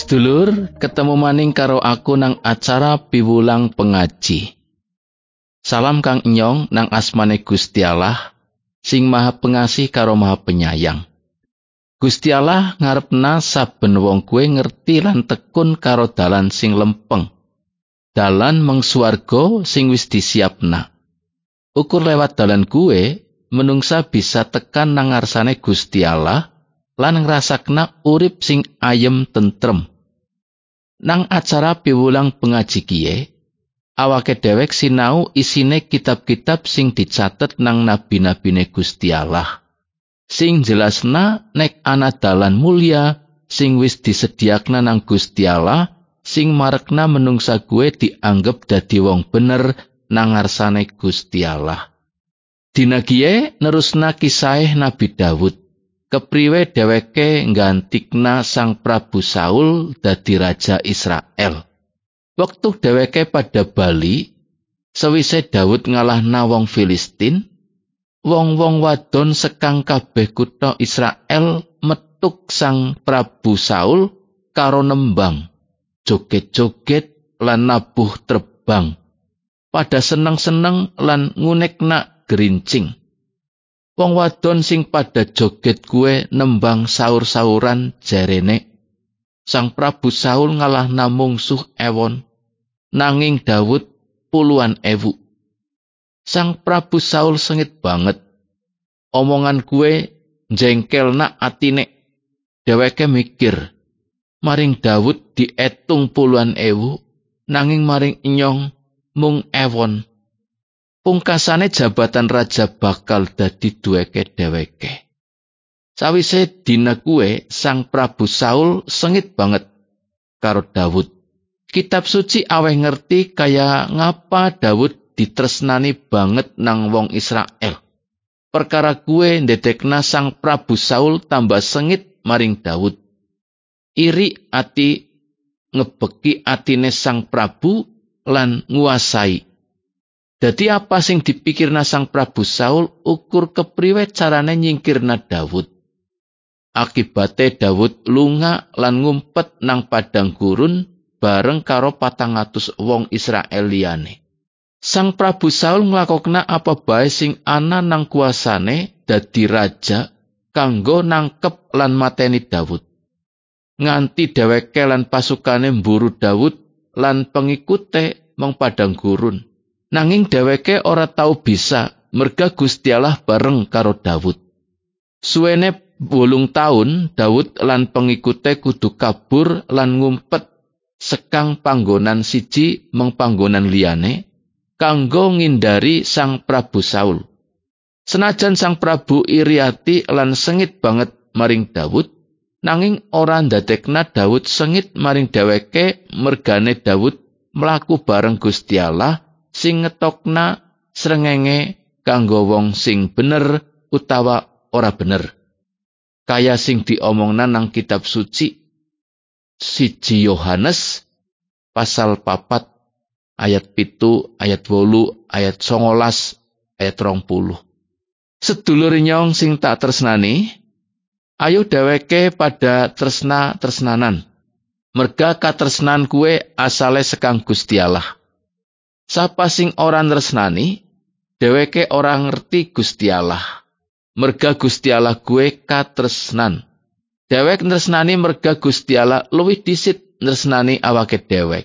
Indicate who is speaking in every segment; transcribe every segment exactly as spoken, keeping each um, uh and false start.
Speaker 1: Sedulur, ketemu maning karo aku nang acara piwulang pengaji. Salam kang enyong nang asmane Gusti Allah, sing Maha Pengasih karo Maha Penyayang. Gusti Allah ngarepna saben wong kuwe ngerti lan tekun karo dalan sing lempeng. Dalan meng swarga sing wis disiapna. Ukur lewat dalan kuwe, menungsa bisa tekan nang ngarsane Gusti Allah lan ngrasakna urip sing ayem tentrem. Nang acara piwulang pengaji kiye, awake dhewek sinau isine kitab-kitab sing dicatet nang nabi-nabine Gusti Allah. Sing jelasna nek ana dalan mulia sing wis disediakna nang Gusti Allah, sing marekna menungsa kuwe dianggep dadi wong bener nang ngarsane Gusti Allah. Dina kiye nerusna kisah Nabi Daud. Kepriwe dheweke nggantikna Sang Prabu Saul dadi raja Israel. Wektu dheweke pada bali, sewise Daud ngalahna wong Filistin, wong-wong wadon sekang kabeh kutha Israel metuk Sang Prabu Saul karo nembang, joget-joget lan nabuh terbang. Pada seneng-seneng lan ngunekna gerincing. Wong wadon sing pada joget kuwe nembang saur-sauran jarene. Sang Prabu Saul ngalahna mungsuh ewon, nanging Daud puluhan ewu. Sang Prabu Saul sengit banget. Omongan kuwe njengkelna atine. Dheweke mikir, maring Daud dietung puluhan ewu, nanging maring enyong mung ewon. Pungkasane jabatan raja bakal dadi duweke dheweke. Sawise dina kuwe, Sang Prabu Saul sengit banget karo Daud. Kitab suci aweh ngerti kaya ngapa Daud ditresnani banget nang wong Israel. Perkara kuwe ndadekna Sang Prabu Saul tambah sengit maring Daud. Iri ati ngebeki atine Sang Prabu lan nguasai. Dadi apa sing dipikirna Sang Prabu Saul ukur kepriwe carane nyingkirna Daud. Akibate Daud lunga lan ngumpet nang padang gurun bareng karo patang atus wong Israel liyane. Sang Prabu Saul nglakokna apa bae sing ana nang kuasane dadi raja kanggo nangkep lan mateni Daud. Nganti dheweke lan pasukane mburu Daud lan pengikute mong padang gurun. Nanging dheweke ora tau bisa merga Gusti Allah bareng karo Daud. Suwene wolung taun Daud lan pengikute kudu kabur lan ngumpet sekang panggonan siji meng panggonan liyane kanggo ngindari Sang Prabu Saul. Senajan Sang Prabu iri ati lan sengit banget maring Daud, nanging ora ndadekna Daud sengit maring dheweke mergane Daud mlaku bareng Gusti Allah sing ngetokna srengenge kanggo wong sing bener utawa ora bener. Kaya sing diomongna nang kitab suci siji Yohanes pasal papat ayat pitu, ayat wolu, ayat songolas, ayat rong puluh. Sedulur nyong sing tak tresnani, ayo dheweke pada tresna-tresnanan. Merga katresnan kuwe asale sekang Gusti Allah. Sapa sing ora tresnani, dheweke ora ngerti Gusti Allah. Merga Gusti Allah kuwe katresnan. Dhewek tresnani merga Gusti Allah luwih dhisit tresnani awake dhewek.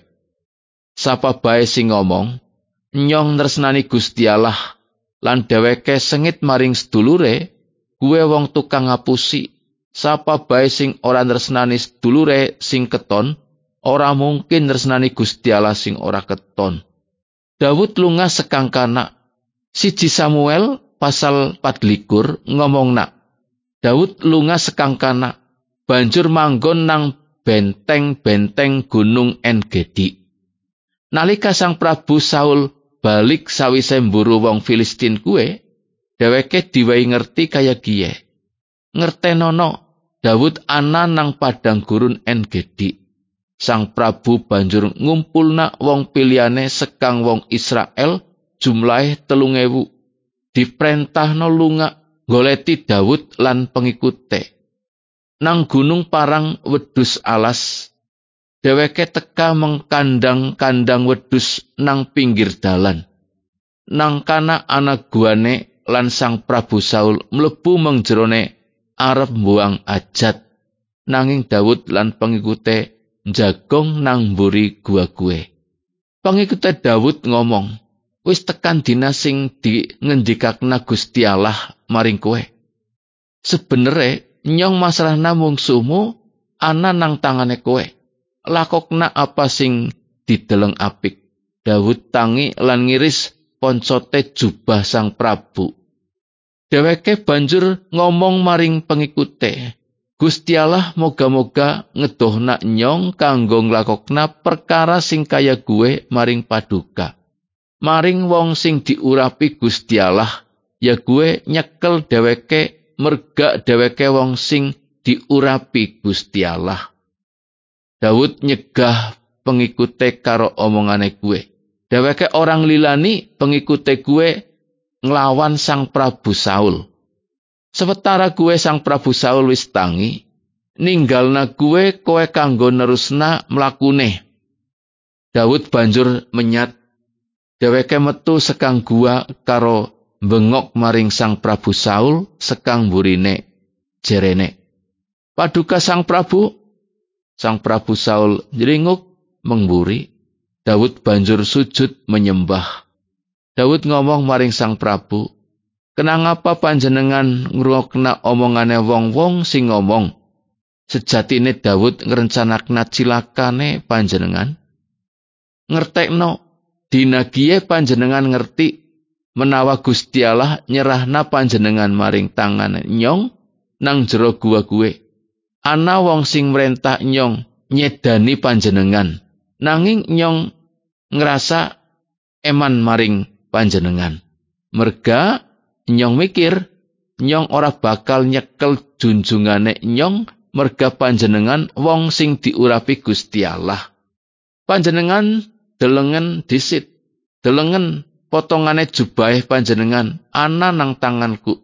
Speaker 1: Sapa bae sing ngomong, nyong tresnani Gusti Allah lan dheweke sengit maring sedulure, kuwe wong tukang ngapusi. Sapa bae sing ora tresnani sedulure sing keton, ora mungkin tresnani Gusti Allah sing ora keton. Daud lunga sekang kana. Siji Samuel pasal patlikur ngomongna. Daud lunga sekang kana, banjur manggon nang benteng-benteng gunung En-Gedi. Nalika Sang Prabu Saul balik sawise mburu wong Filistin kuwe, dheweke diwehi ngerti kaya kiye. Ngertenono Daud ana nang padang gurun En-Gedi. Sang Prabu banjur ngumpulna wong pilihane sekang wong Israel jumlahe telung ewu. Diprentahno lunga goleti Daud lan pengikute. Nang gunung parang wedhus alas dheweke teka mengkandang-kandang wedhus nang pinggir dalan. Nang kana ana guane lan Sang Prabu Saul mlebu mengjerone arep mbuang ajat. Nanging Daud lan pengikute njagong nang mburi gua kuwe. Pengikute Daud ngomong, "Wis tekan dina sing dingendikakna Gusti Allah maring kowe. Sebenere nyong masrahna mungsuhmu ana nang tangane kowe. Lakokna apa sing dideleng apik." Daud tangi lan ngiris poncote jubah Sang Prabu. Dheweke banjur ngomong maring pengikute, "Gusti Allah moga-moga ngedohna nyong kanggo nglakokna perkara sing kaya kuwe maring paduka. Maring wong sing diurapi Gusti Allah, ya kuwe nyekel dheweke merga dheweke wong sing diurapi Gusti Allah." Daud nyegah pengikute karo omongane kuwe. Dheweke orang lilani pengikute kuwe nglawan Sang Prabu Saul. Sewetara kuwe Sang Prabu Saul wis tangi, ninggalna kuwe kowe kanggo nerusna mlakune. Daud banjur menyat. Dheweke metu sekang gua karo bengok maring Sang Prabu Saul sekang burine jerene, "Paduka Sang Prabu." Sang Prabu Saul njringuk mengburi. Daud banjur sujud menyembah. Daud ngomong maring Sang Prabu, "Kenangapa panjenengan ngrungokna omongane wong-wong sing ngomong? Sejatine Daud ngrencanakna cilakane panjenengan. Ngertekno, dina kiye panjenengan ngerti menawa Gusti Allah nyerahna panjenengan maring tangan nyong nang jero gua kuwe. Ana wong sing mrentah nyong nyedani panjenengan, nanging nyong ngerasa eman maring panjenengan. Merga nyong mikir nyong ora bakal nyekel junjungane nyong merga panjenengan wong sing diurapi Gusti Allah. Panjenengan delengen disit, delengen potongane jubahe panjenengan ana nang tanganku.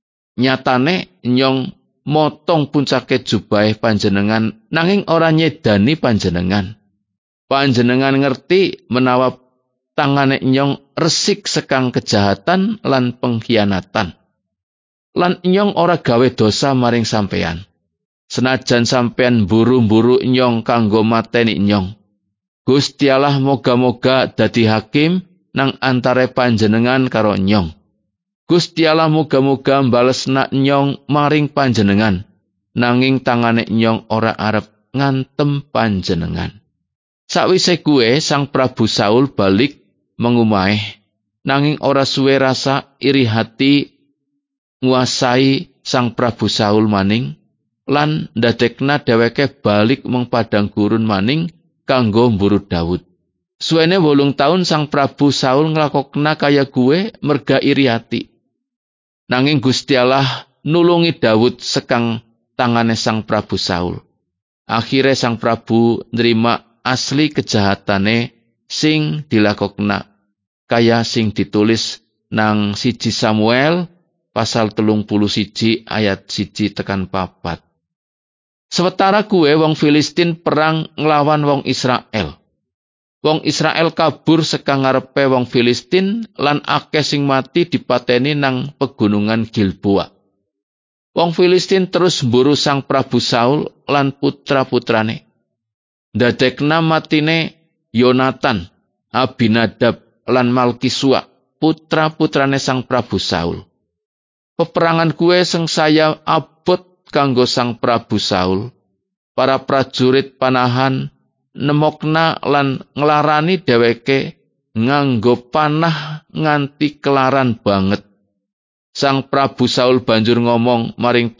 Speaker 1: Nyatane nyong motong puncake jubahe panjenengan nanging ora nyedani panjenengan. Panjenengan ngerti menawa tangane nyong resik sekang kejahatan lan pengkhianatan. Lan nyong ora gawe dosa maring sampeyan. Senajan sampeyan buru-buru nyong kanggo mateni nyong. Gusti Allah moga-moga dadi hakim nang antare panjenengan karo nyong. Gusti Allah moga-moga mbalesna nyong maring panjenengan, nanging tangane nyong ora arep ngantem panjenengan." Sakwise kuwe Sang Prabu Saul balik mengumahe, nanging ora suwe rasa iri hati nguasai Sang Prabu Saul maning, lan ndadekna dheweke balik meng padang gurun maning kanggo mburu Daud. Suwene wolung taun Sang Prabu Saul nglakokna kaya kuwe merga iri hati. Nanging Gusti Allah nulungi Daud sekang tangane Sang Prabu Saul. Akhire Sang Prabu nrima asli kejahatane sing dilakokna, kaya sing ditulis nang siji Samuel pasal telung puluh siji ayat siji tekan papat. Sewetara kuwe wong Filistin perang nglawan wong Israel. Wong Israel kabur sekang ngarepe wong Filistin lan akeh sing mati dipateni nang pegunungan Gilboa. Wong Filistin terus mburu Sang Prabu Saul lan putra-putrane. Ndadekna matine Yonatan, Abinadab lan Malkisua, putra-putrane Sang Prabu Saul. Peperangan kuwe sengsaya abot kanggo Sang Prabu Saul. Para prajurit panahan nemokna lan nglarani dheweke nganggo panah nganti kelaran banget. Sang Prabu Saul banjur ngomong maring